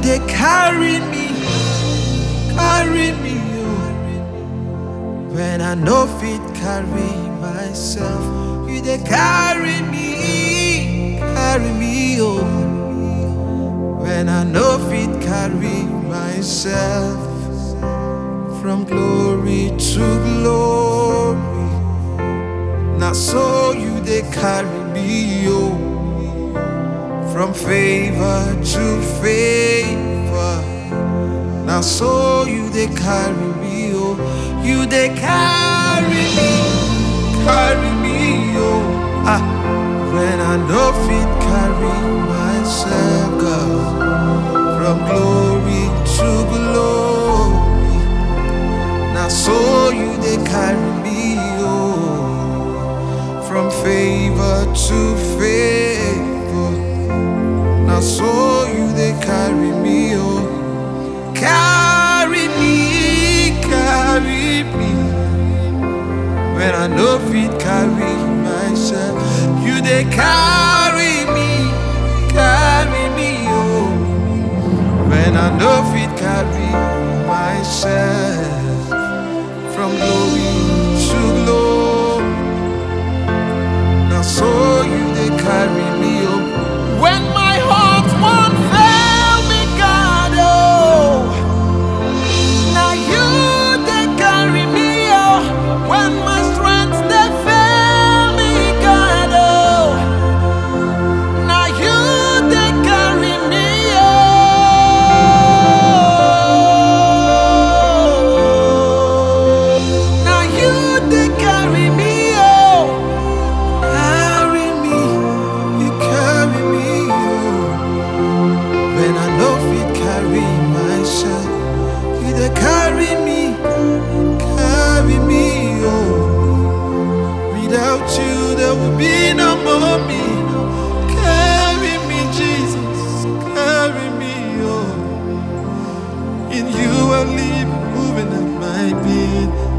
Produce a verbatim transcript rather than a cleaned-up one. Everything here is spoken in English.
they carry me, carry me, oh. When I no fit carry myself, you they carry me, carry me, oh. When I no fit carry myself, from glory to glory, now so you they carry me, oh. From favor to favor, now so you they carry me, oh. You they carry me, carry me, oh. Ah, when I no fit carry myself, God. From glory to glory, now so you they carry me, oh. From favor to favor, now so you they carry me, oh. Carry me, carry me. When I no fit carry myself, you they carry me, carry me, oh. When I no fit carry myself, from glory to glory, now so you they carry me, oh. When my heart won't fail me, God, oh, now you they carry me, oh. When my strength they fail me, God, oh, now you they carry me, oh. Now you they carry me, oh. Carry me, you carry me, oh. When I no fit carry myself, you they carry me, carry me, oh. Without you there will be no more me. Carry me, Jesus, carry me, oh. In you I live, moving up my being.